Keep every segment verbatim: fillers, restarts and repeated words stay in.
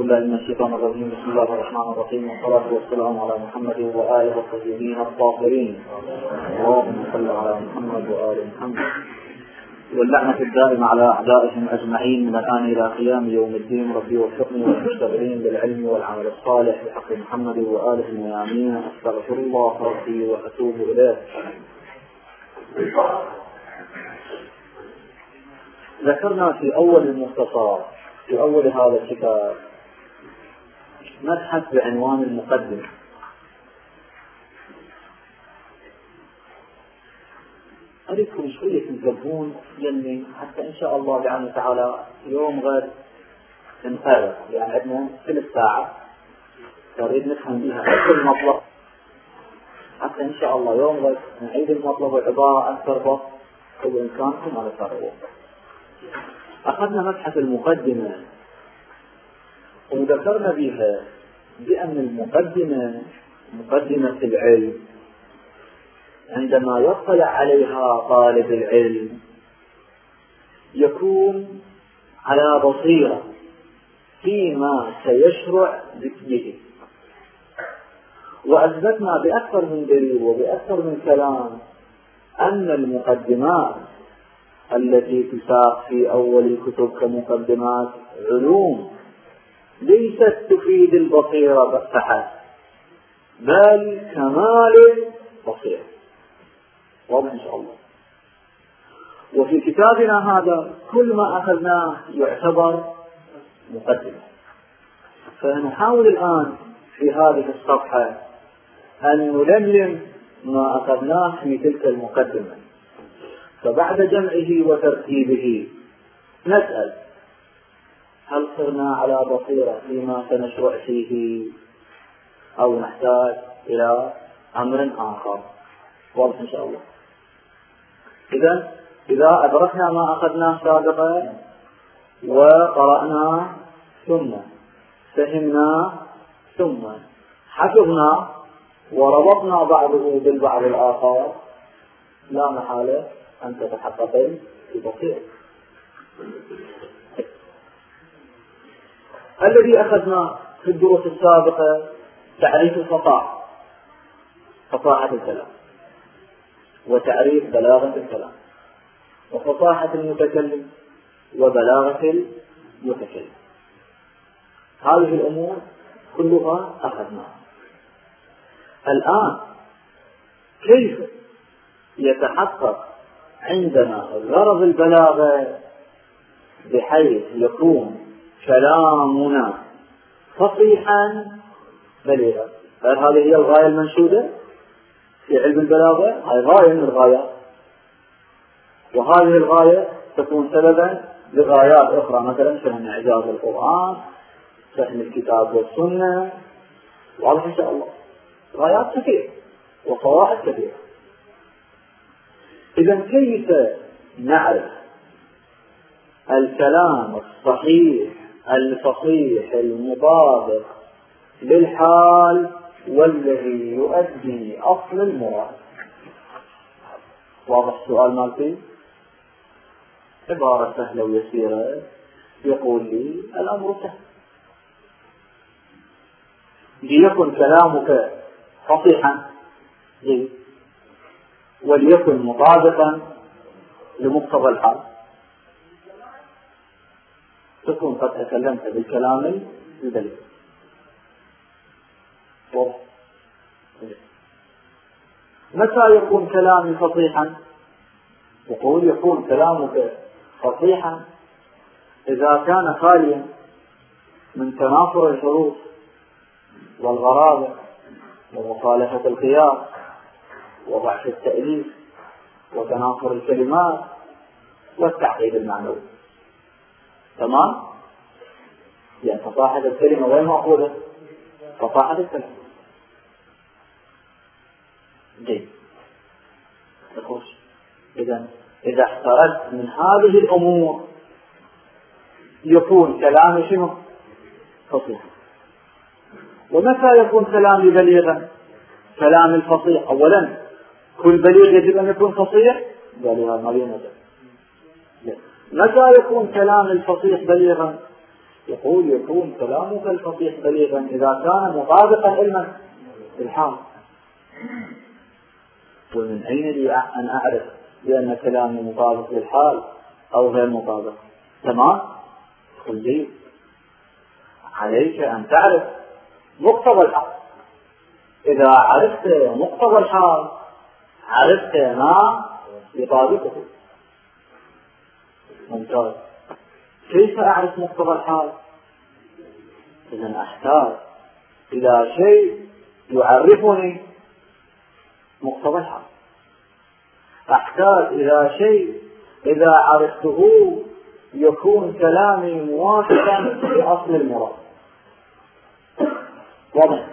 بالله من الشيطان الرجيم. بسم الله الرحمن الرحيم، والصلاة والسلام على محمد وآله الطيبين الطاهرين. اللهم صل على محمد وآل محمد. واللعنة الدائمة على أعدائهم أجمعين من الآن إلى قيام يوم الدين. ربي وفقني والمشتغلين بالعلم والعمل الصالح بحق محمد وآله الميامين. أستغفر الله ربي وأتوب إليه. ذكرنا في أول المختصر في أول هذا الكتاب مبحث بعنوان المقدمة. أريدكم شوية تنتبهون لأني حتى إن شاء الله بعون تعالى يوم غد نقرر، يعني عندنا ثلث ساعة نريد نفهم بها كل مطلب، حتى إن شاء الله يوم غد نعيد المطلب وعبارة أكثر بس وبإمكانكم على فرق. أخذنا مبحث المقدمة وذكرنا بها بأن المقدمة مقدمة العلم عندما يطلع عليها طالب العلم يكون على بصيرة فيما سيشرع به، وأثبتنا بأكثر من دليل وبأكثر من كلام أن المقدمات التي تساق في أول الكتب كمقدمات علوم ليست تفيد البصيرة فحسب، بل كمال البصيرة. واضح إن شاء الله. وفي كتابنا هذا كل ما أخذناه يعتبر مقدمة، فنحاول الآن في هذه الصفحة أن نلملم ما أخذناه في تلك المقدمة. فبعد جمعه وترتيبه نسأل: هل صرنا على بصيرة فيما سنشرع فيه أو نحتاج إلى أمر آخر؟ واضح إن شاء الله. إذا إذا أدركنا ما أخذناه سابقا وقرأنا ثم فهمنا ثم حفظنا وربطنا بعضه بالبعض الآخر، لا محالة أن تتحقق البصيرة. الذي أخذنا في الدروس السابقة تعريف الفصاحة، فصاحة الكلام، وتعريف بلاغة الكلام، وفصاحة المتكلم، وبلاغة المتكلم. هذه الأمور كلها أخذناها. الآن كيف يتحقق عندنا غرض البلاغة بحيث يكون كلامنا فصيحا بليغا؟ هل هذه هي الغاية المنشودة في علم البلاغة؟ هذه غاية من الغايات، وهذه الغاية تكون سببا لغايات أخرى، مثلا فهم إعجاز القرآن، فهم الكتاب والسنة. واضح إن شاء الله. غايات كثيرة وفوائد كثيرة. إذا كيف نعرف الكلام الصحيح الفصيح المطابق للحال والذي يؤدي أصل المراد؟ واضح السؤال مالتي؟ عبارة سهلة ويسيرة. يقول لي الأمر سهل، ليكن كلامك فصيحا وليكن مطابقا لمقتضى الحال، تكون قد تكلمت بالكلام البليغ. متى يكون كلامي فصيحا؟ يقول يكون كلامك فصيحا إذا كان خاليا من تنافر الحروف والغرابة ومخالفة القياس وضعف التأليف وتنافر الكلمات والتعقيد المعنوي. تمام؟ يعني فصاحة الكلمة وين مأخوذة؟ فصاحة الكلمة. جيد. تخش. إذا إذا احترزت من هذه الأمور يكون كلامي شنو؟ فصيح. ومتى يكون كلامي بليغا؟ كلام الفصيح أولا كل بليغ يجب أن يكون فصيح؟ بليغا ما ينزل. متى يكون كلام الفصيح بليغا؟ يقول يكون كلامك الفصيح بليغا إذا كان مطابقا علما بالحال. ومن أين لي أن أعرف بأن كلامي مطابق للحال أو غير مطابق؟ تمام؟ خلي عليك أن تعرف مقتضى الحال. إذا عرفت مقتضى الحال عرفت ما يطابقه. ممتاز. كيف أعرف مقتضى الحال؟ إذن أحتاج إلى شيء يعرفني مقتضى الحال. أحتاج إلى شيء إذا عرفته يكون كلامي موافقا لأصل المراد. واضح؟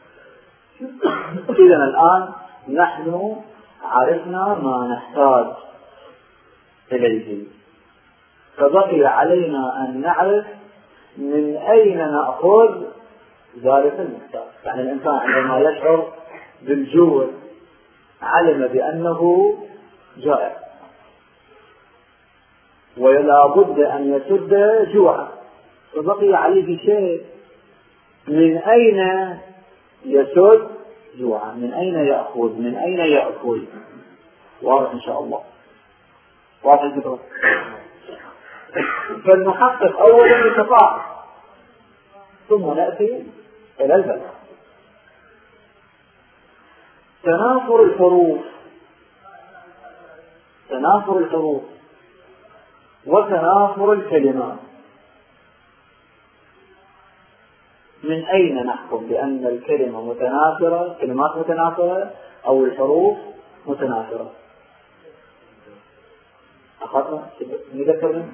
إذن الآن نحن عرفنا ما نحتاج إليه، فبقي علينا أن نعرف من أين نأخذ ذلك المحتاج. يعني الإنسان عندما يشعر بالجوع علم بأنه جائع ولا بد أن يسد جوعا، فبقي عليه شيء من أين يسد جوعا، من أين يأخذ، من أين يأكل. واضح إن شاء الله؟ واضح الفكرة؟ فلنحقق أولا التفاعل ثم نأتي إلى البلد. تنافر الحروف تنافر الحروف وتنافر الكلمات، من أين نحكم بأن الكلمة متنافرة، كلمات متنافرة أو الحروف متنافرة؟ أخذنا نذكر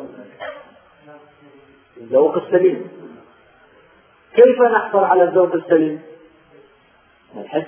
الذوق السليم. كيف نحصل على الذوق السليم؟ من الحس،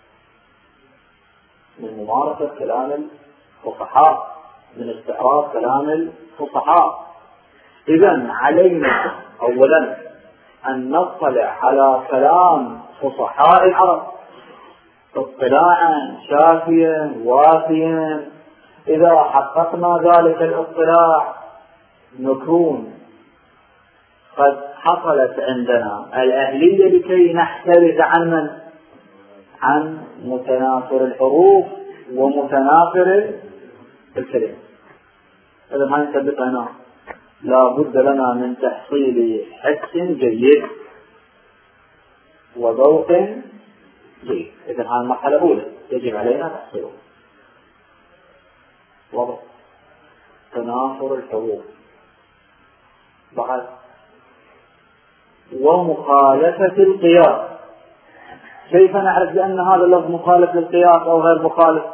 من ممارسة كلام الفصحاء، من استعراض كلام الفصحاء. إذن علينا أولا أن نطلع على كلام فصحاء العرب اطلاعا شافيا وافيا. إذا حققنا ذلك الاطلاع نكون قد حصلت عندنا الأهلية لكي نحترز عن من؟ عن متنافر الحروف ومتنافر الكلمة. إذا ما نثبت هنا لا بد لنا من تحصيل حس جيد وذوق جيد. إذا هذه المرحلة الأولى يجب علينا تحصيله. وضع تنافر الحروف بعد ومخالفة القياس. كيف نعرف بأن هذا اللفظ مخالف للقياس أو غير مخالف؟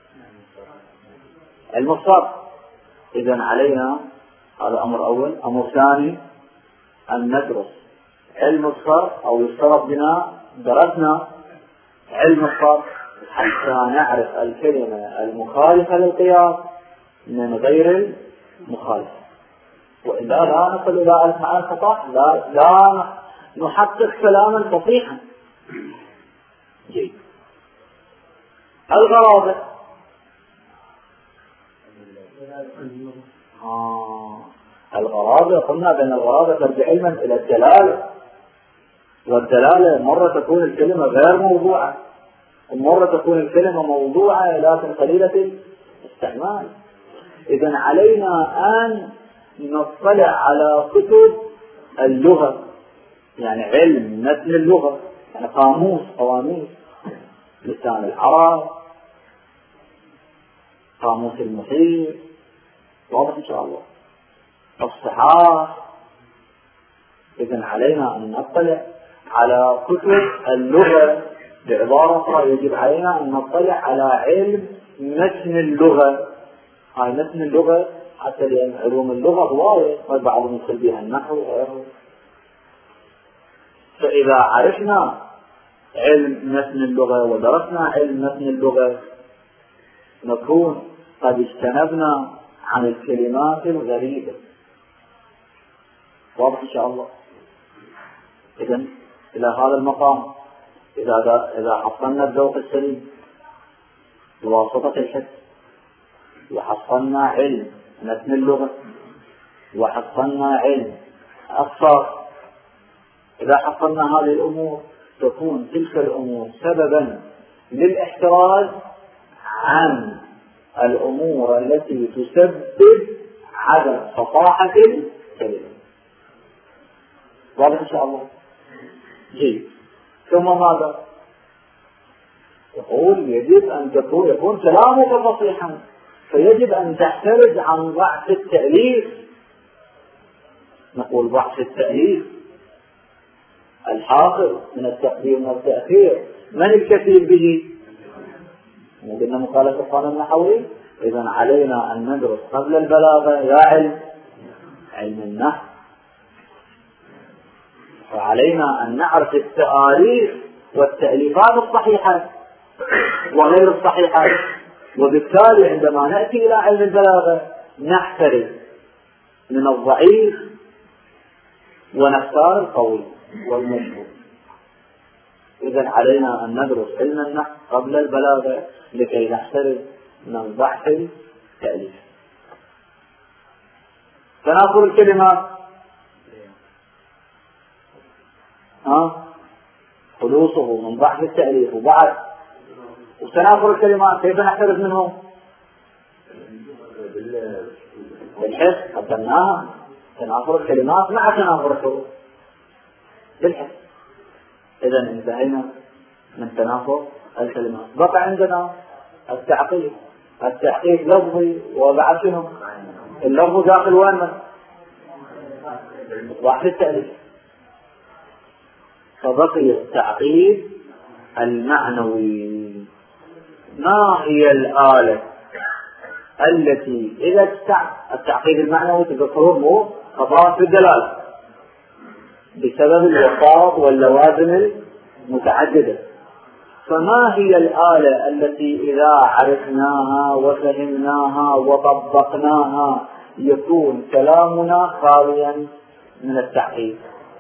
علم الصرف. إذن علينا هذا أمر أول. أمر ثاني أن ندرس علم الصرف، أو يفترض بنا درسنا علم الصرف حتى نعرف الكلمة المخالفة للقياس من غير المخالفة، وإلا لا نصل إلى أسماء الخطأ، لا, لا نحقق كلاما فصيحا جيد. الغرابة آه. الغرابة قلنا بأن الغرابة ترجع علما إلى الدلالة، والدلالة مرة تكون الكلمة غير موضوعة ومرة تكون الكلمة موضوعة لكن قليلة الاستعمال. إذن علينا أن نطلع على كتب اللغة، يعني علم متن اللغة، يعني قاموس قواميس لسان العرب، قاموس المحيط. واضح إن شاء الله؟ الصحاح. إذن علينا أن نطلع على كتب اللغة. بعبارة أخرى يجب علينا أن نطلع على علم متن اللغة. هاي متن اللغة حتى لأن علوم اللغة هواية والبعض يدخل بها النحو وغيره. فإذا عرفنا علم متن اللغة ودرسنا علم متن اللغة نكون قد اجتنبنا عن الكلمات الغريبة. واضح إن شاء الله؟ إذن إلى هذا المقام إذا إذا حصلنا الذوق السليم بواسطة الحس، وحصلنا علم متن اللغة، وحصلنا علم الصرف. إذا حصلنا هذه الأمور تكون تلك الأمور سببا للاحتراز عن الأمور التي تسبب عدم فصاحة الكلمة. واضح إن شاء الله؟ جيد. ثم ماذا؟ يقول يجب أن تكون يكون كلامك فصيحا، فيجب أن تحترز عن ضعف التأليف. نقول ضعف التأليف الحاصل من التقديم والتأخير من الكفيل به؟ قلنا مخالفة القانون النحوي. إذن علينا أن ندرس قبل البلاغة يا علم علم النحو، فعلينا أن نعرف التآليف والتأليفات الصحيحة وغير الصحيحة، وبالتالي عندما نأتي إلى علم البلاغة نحترز من الضعيف ونختار القوي والمشهور. إذن علينا أن ندرس علم النحو قبل البلاغة لكي نحترز من ضعف التأليف. تناقض الكلمات ها خلوصه من ضعف التأليف وبعد وتناقض الكلمات كيف نحترز منهم؟ بالحفظ قدمناها. تناقض الكلمات مع تناقض الحروف بالحفظ. إذن انتهينا من تناقض الكلمات. بقى عندنا التعقيد. التعقيد لفظي وبعد شنو؟ اللفظ داخل وين؟ ضعف التأليف. فبقي التعقيد المعنوي. ما هي الآلة التي إذا التعقيد المعنوي تذكرون مو خطأ في الدلالة بسبب الوساط واللوازم المتعددة. فما هي الآلة التي إذا عرفناها وفهمناها وطبقناها يكون كلامنا خاليا من التعقيد؟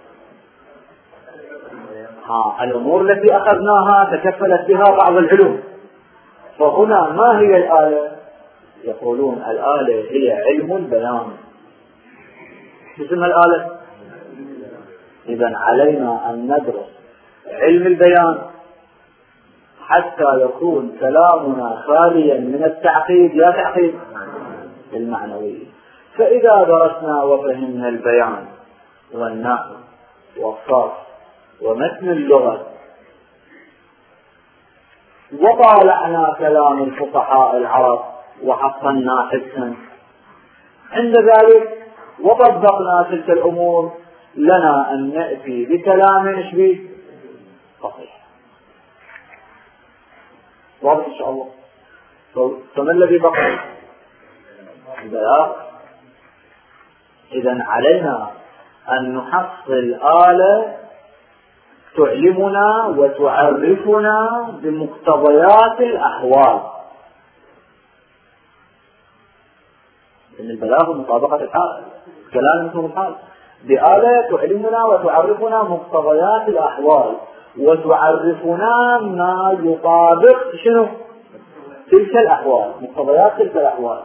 ها الأمور التي أخذناها تكفلت بها بعض العلوم. فهنا ما هي الآلة؟ يقولون الآلة هي علم البيان. اسمها الآلة. إذن علينا أن ندرس علم البيان حتى يكون كلامنا خاليا من التعقيد يا تعقيد المعنوي. فإذا درسنا وفهمنا البيان والنحو والصرف ومتن اللغة وطالعنا كلام الفصحاء العرب وحصلنا حسنا، عند ذلك وطبقنا تلك الأمور لنا أن نأتي بكلام شبيه صحيح. واضح إن شاء الله؟ فما الذي بقي؟ البلاغ. إذن علينا أن نحصل آلة تعلمنا وتعرفنا بمقتضيات الأحوال. إن البلاغ مطابقة الحال، كلام اسمه الحال، بآلة تعلمنا وتعرفنا مقتضيات الأحوال وتعرفنا ما يطابق شنو؟ تلك الأحوال، مقتضيات تلك الأحوال.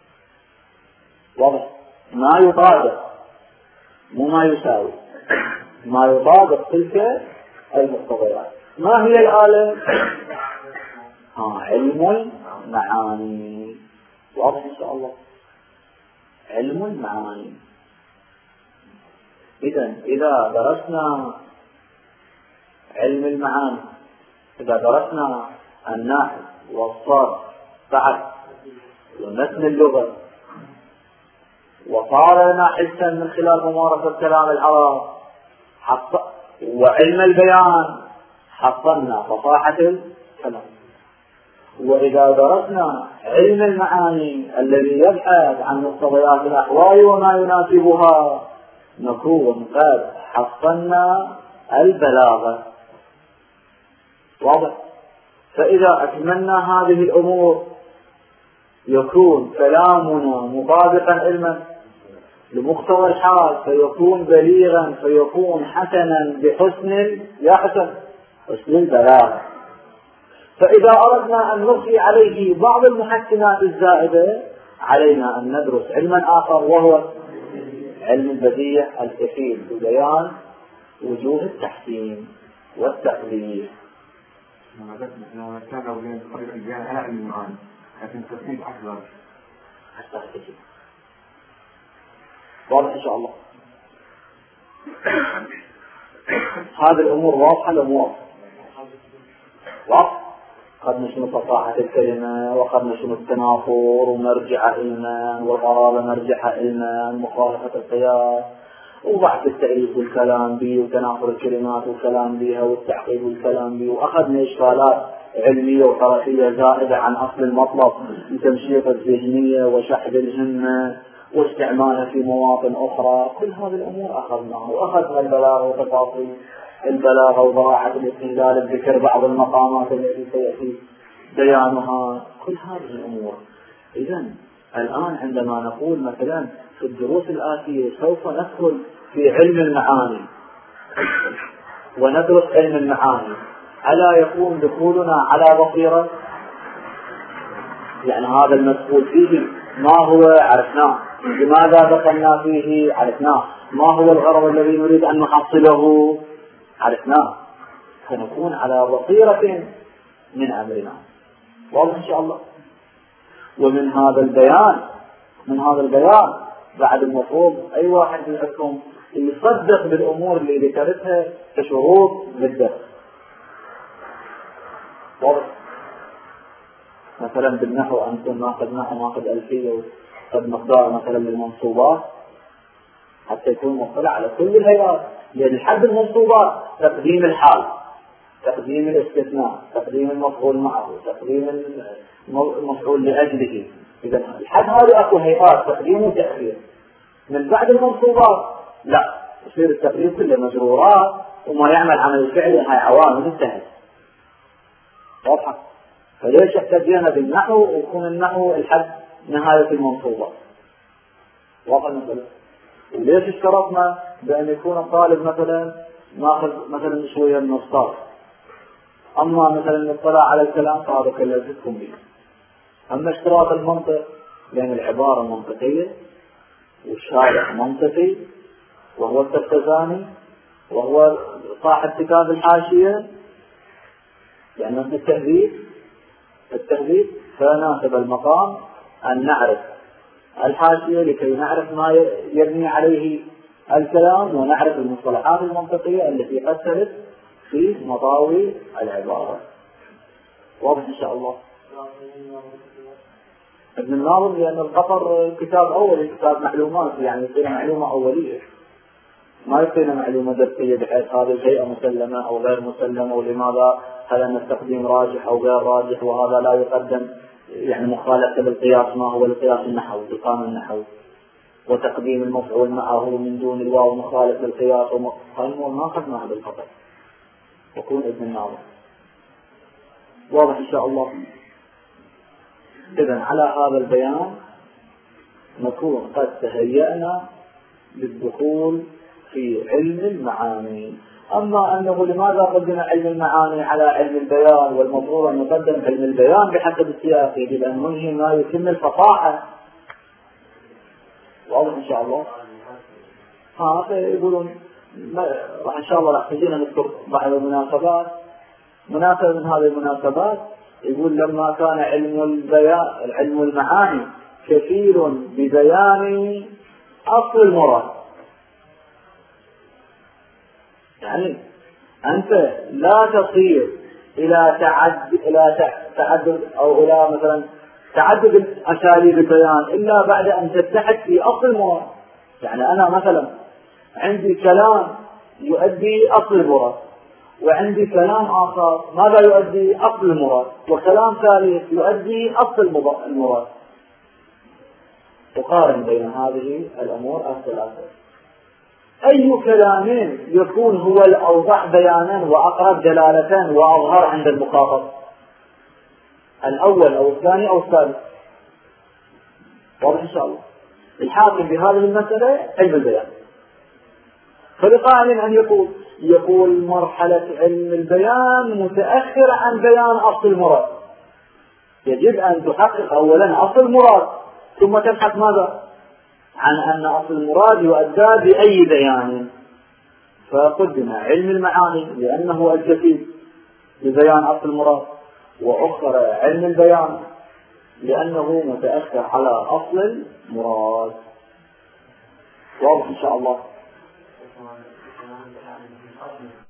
واضح؟ ما يطابق مو ما يساوي، ما يطابق تلك المقتضيات. ما هي الآلة؟ ها علم المعاني. واضح إن شاء الله؟ علم المعاني. إذن إذا درسنا علم المعاني، إذا درسنا النحو والصرف بعد ومتن اللغة وصار لنا حسا من خلال ممارسة كلام العرب وعلم البيان حصلنا فصاحة الكلام. وإذا درسنا علم المعاني الذي يبحث عن مقتضيات الأحوال وما يناسبها نكون قد حصلنا البلاغة. واضح؟ فإذا أكملنا هذه الأمور يكون كلامنا مطابقا علما لمقتضى الحال، فيكون بليغا، فيكون حسنا بحسن يا حسن حسن البلاغة. فإذا أردنا أن نضفي عليه بعض المحسنات الزائدة علينا أن ندرس علما آخر وهو علم البديع الكفيل ببيان وجوه التحسين والتقدير. لما نتابع بين طريق البيان على علم المعاني لكن التصنيف أفضل. حتى واضح إن شاء الله. هذه الأمور واضحة الأمور واضح. أخذنا شنو فصاحة الكلمة، وأخذنا شنو التنافر ومرجع علما، والغرابة مرجع علما، مخالفة القياس، وبحث التأليف والكلام به، وتنافر الكلمات والكلام بها، والتعقيد والكلام به. وأخذنا إشكالات علمية وحركية زائدة عن أصل المطلب لتمشيط الذهنية وشحذ الهمة واستعمالها في مواطن أخرى. كل هذه الأمور أخذناها. وأخذنا البلاغة وتفاصيل البلاغة وضراحة الاستدلال بذكر بعض المقامات التي سيأتي بيانها. كل هذه الأمور. إذن الآن عندما نقول مثلا في الدروس الآتية سوف ندخل في علم المعاني وندرس علم المعاني، ألا يكون دخولنا على بصيرة؟ يعني هذا المسؤول فيه ما هو عرفناه، لماذا دخلنا فيه عرفناه، ما هو الغرض الذي نريد أن نحصله عرفناه، فنكون على بصيرة من أمرنا. واضح إن شاء الله. ومن هذا البيان من هذا البيان بعد المفروض أي واحد منكم يصدق بالأمور اللي ذكرتها كشروط للدخل. واضح. مثلا بالنحو أنتم ناخذ نحو ناخذ ألفية وقد مقدار مثلا للمنصوبات حتى يكون مطلع على كل الهيئات، لأن الحد المنصوبات تقديم الحال، تقديم الاستثناء، تقديم المفعول معه، تقديم المفعول لأجله. إذا الحد هذه أكو هيئات تقديم وتأخير. من بعد المنصوبات لا، يصير التقديم كله مجرورات وما يعمل عمل الفعل هاي عوامل انتهت. واضحة. فليش احتجينا بالنحو ويكون النحو الحد نهاية المنصوبات؟ واضح مثلا. وليش اشترطنا بأن يكون الطالب مثلا ناخذ مثلا شوية من الصار، أما مثلا نطلع على الكلام فهذا كلفتكم به. أما اشتراط المنطق لأن العبارة منطقية والشارع منطقي وهو التفتزاني وهو صاحب كتاب الحاشية، يعني التهذيب التهذيب فناسب المقام أن نعرف الحاشية لكي نعرف ما يبني عليه الكلام ونعرف المصطلحات المنطقية التي قد ترد في مطاوي العبارة. واضح إن شاء الله. ابن الناظم لأن القطر كتاب أولي، كتاب معلومات، يعني يصير معلومة أولية، ما يصير معلومة درسية بحيث هذه الهيئة مسلمة أو غير مسلمة، ولماذا هذا التقديم راجح أو غير راجح، وهذا لا يقدم، يعني مخالفة بالقياس ما هو القياس النحوي بقانون النحو، وتقديم المفعول معه من دون الواو مخالف للقياس ومقارنه ما أخذنا هذا الخطأ. يكون ابن الناظم. واضح إن شاء الله. إذن على هذا البيان نكون قد تهيأنا للدخول في علم المعاني. أما أنه لماذا قدم علم المعاني على علم البيان والمفروض أن نقدم علم البيان بحسب السياق لأن منه ما يتم الفصاحة. واضح إن شاء الله. ها يقولون راح إن شاء الله راح تجينا نذكر بعض المناسبات. مناسبة من هذه المناسبات يقول لما كان علم البيان علم المعاني كثير ببيان أصل المراد. يعني أنت لا تصير إلى تعدد إلى تعدد أو إلى مثلا تعدد أساليب البيان إلا بعد أن تتحد في أصل المراد. يعني أنا مثلا عندي كلام يؤدي أصل المراد، وعندي كلام آخر ماذا يؤدي أصل المراد، وكلام ثالث يؤدي أصل المراد. تقارن بين هذه الأمور الثلاثة. أي كلامين يكون هو الأوضح بيانا وأقرب دلالة وأظهر عند المخاطب؟ الأول أو الثاني أو الثالث؟ واضح إن شاء الله. الحاكم بهذه المسألة علم البيان. فلقائل أن يقول يقول مرحلة علم البيان متأخرة عن بيان أصل المراد. يجب أن تحقق أولا أصل المراد ثم تبحث ماذا عن أن أصل المراد يؤدى بأي بيان، فقدم علم المعاني لأنه الجديد ببيان أصل المراد، وأخر علم البيان لأنه متأخر على أصل المراد. واضح إن شاء الله.